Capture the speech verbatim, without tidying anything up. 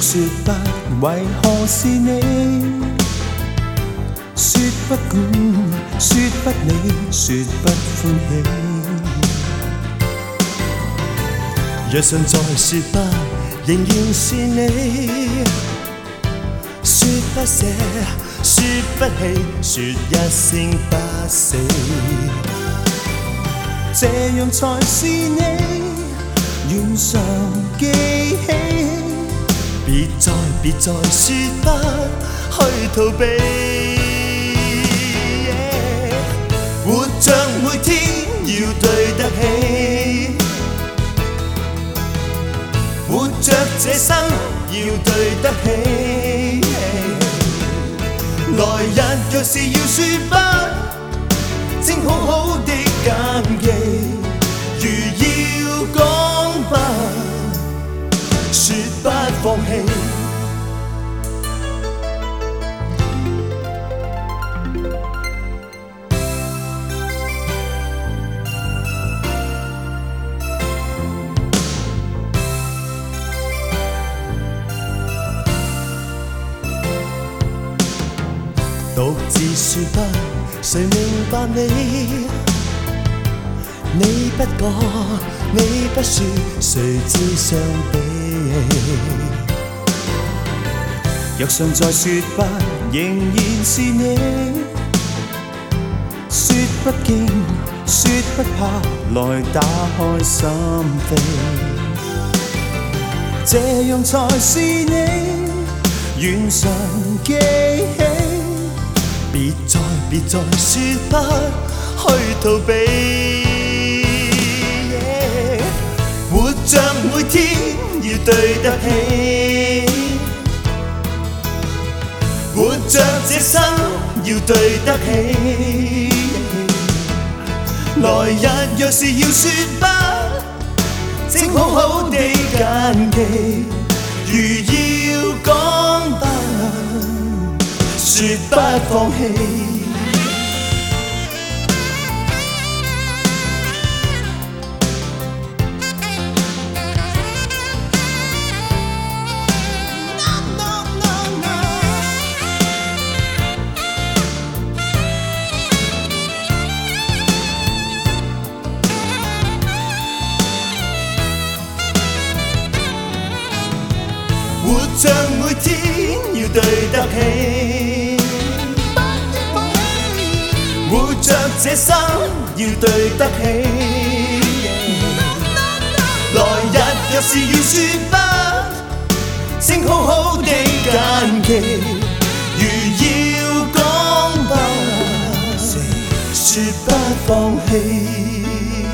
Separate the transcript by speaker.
Speaker 1: 說不，為何是你？說不管，說不理，說不歡喜。若尚在說不，仍然是你。說不捨，說不棄，說一聲不死。這樣才是你原常記起。別再別再說不去逃避， yeah. 活着每天要對得起，活着這生要對得起。Yeah. 來日若是要說不，請好好的謹記，如要講不，說不放棄。獨自說不，誰明白你？你不講，你不說，誰知傷悲？若尚在說不，仍然是你。說不驚，說不怕，來打開心扉。這樣才是你原常記起。別再別再說不去逃避。Yeah. 活着每天要對得起，活着這生要對得起。來日若是要說不，請好好地謹記，如要講不，說不放棄。活着每天要對得起，活着這生要對得起。來日若是要說不，請好好地謹記，如要講不，說不放棄。